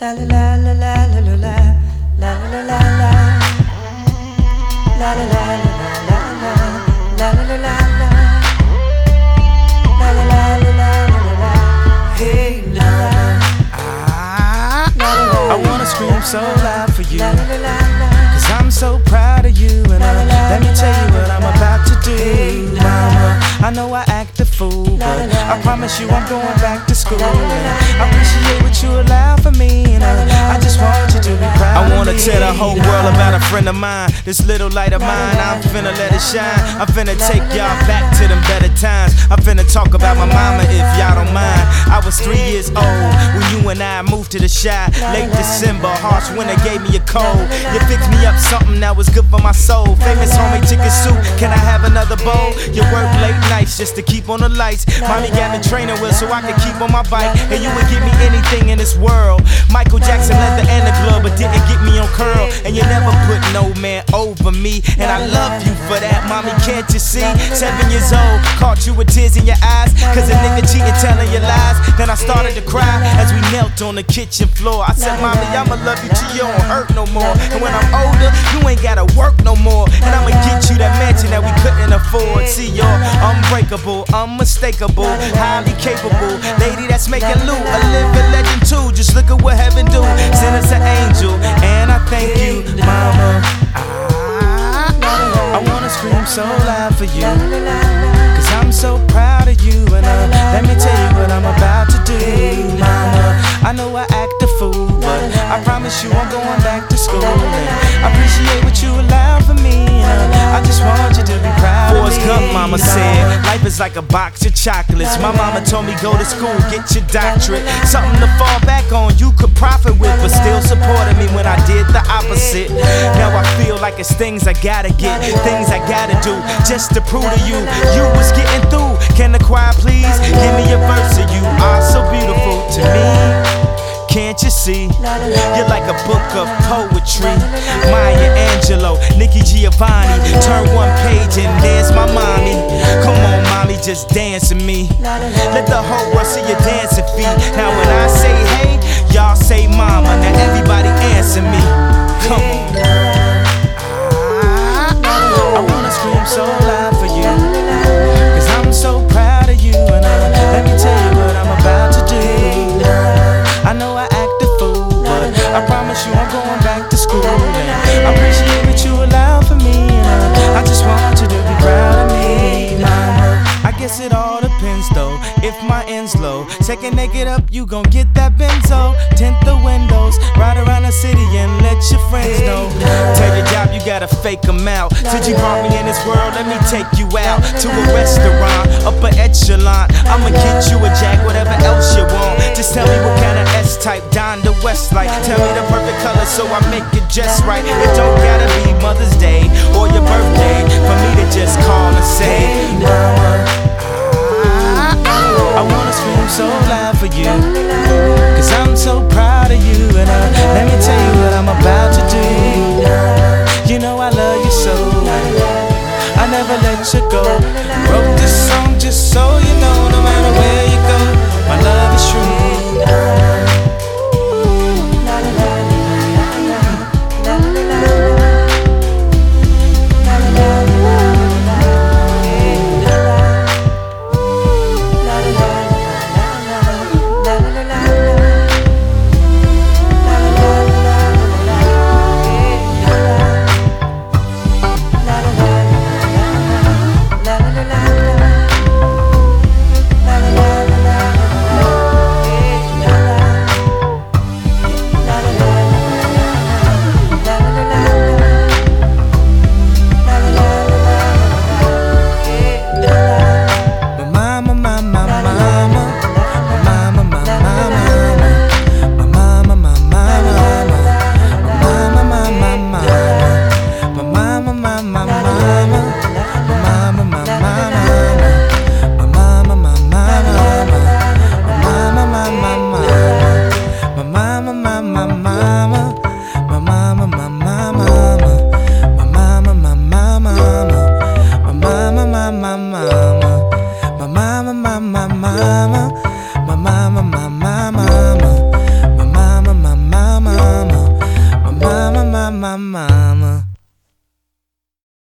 La la la la la la la la la la la la la la la la la la la la. Hey now, I wanna scream so loud for you, 'cause I'm so proud of you. And let me tell you what I'm about to do, mama. I know I act a fool, but I promise you I'm going back to school. And I appreciate what you allow for me, and I just want you to be proud. I wanna tell the whole world about a friend of mine. This little light of mine, I'm finna let it shine. I'm finna take y'all back to them better times. I'm finna talk about my mama if y'all don't mind. I was 3 years old when you and I moved to the Chi. Late December, harsh winter gave me a cold. You fixed me up something that was good for my soul. Famous homemade chicken soup, can I have another bowl? You work late nights just to keep on the lights. Mommy got me training wheels so I could keep on my bike. And you would give me anything in this world. Michael Jackson leather and the glove, but didn't get me on curl. And you never put no man over me, and I love you for that, mommy, can't you see? 7 years old, caught you with tears in your eyes, 'cause a nigga cheating, telling you lies. Then I started to cry as we knelt on the kitchen floor. I said, mommy, I'ma love you till you don't hurt no more. And when I'm older, you ain't gotta work no more. And I'ma get you that mansion that we couldn't afford. See, you're unbreakable, unmistakable, highly capable lady that's making loot, a living legend too. Just look at what heaven do, send us an angel, and I thank you, mama. I wanna scream so loud for you, 'cause I'm so proud of you. And let me tell you what I'm about to do, mama. I know I act a fool, but I promise you I'm going back to school. And I appreciate what you allow for me, and I just want you to be proud of me. Forrest Gump, mama said, life is like a box of chocolates. My mama told me go to school, get your doctorate. Something to fall back on, you could profit with, but still supported me when I did the opposite. Now I feel like it's things I gotta get, things I gotta do, just to prove to you, you was getting through. Can the choir please give me a verse of you are so beautiful to me? Can't you see? You're like a book of poetry. Maya Angelou, Nikki Giovanni. Turn one page and there's my mommy. Come on, mommy, just dance with me. Let the whole world see your dancing feet. Now when I say hey, y'all say mama. Now everybody answer me. Come on. I wanna scream so loud for you, 'cause I'm so proud of you. And let me tell you what I'm about to do. I know I act a fool, but I promise you I'm going back to school. And I appreciate what you allow for me, and I just want you to be proud of me, mama. I guess it all depends though, if my end's low. Second naked up, you gon' get that benzo. Tint the windows, ride around the city and let your friends know. Tell your job you gotta fake them out. Since you brought me in this world, let me take you out to a restaurant, upper echelon. I'ma get you a jack, whatever else you want. Just tell me what kind of S-type, Don the West like. Tell me the perfect color so I make it just right. It don't gotta be Mother's Day or your birthday for me to just call and say, mama. I wanna scream so loud for you, 'cause I'm so proud of you. And let me tell you what I'm about to do. You know I love you so, I never let you go. Wrote this song just so you know, no matter where you go, my love is true. my mama, my mama.